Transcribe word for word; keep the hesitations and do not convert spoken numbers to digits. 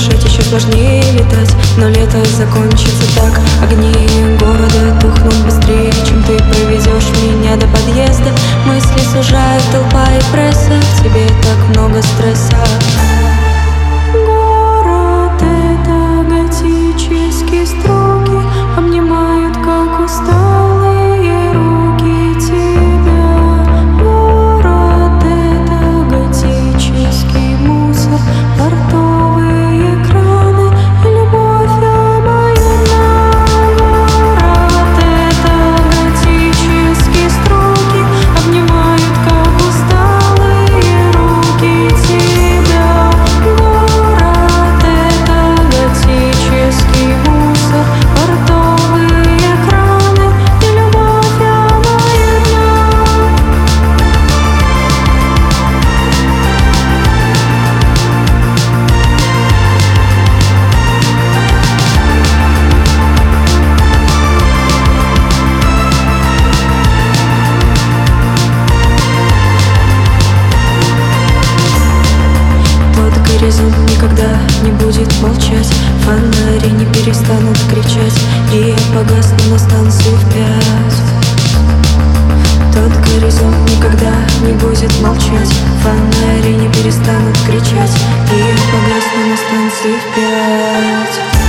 дышать, еще сложнее летать. Но лето закончится так. Огни города тухнут быстрее, чем ты проведешь меня до подъезда. Мысли сужают толпа и пресса, в тебе так много стресса. Город — это готические строки, обнимают, как усталые руки тебя. Город — это готический мусор, портовые экраны и любовь обоюдна. Город — это готические строки, обнимают, как усталые руки тебя. Город — это готический мусор, портовые экраны и любовь обоюдна. Тот горизонт никогда не будет молчать, фонари не перестанут кричать, и я погасну на станции в пять. Тот горизонт никогда не будет молчать, фонари не перестанут кричать, и я погасну на станции в пять.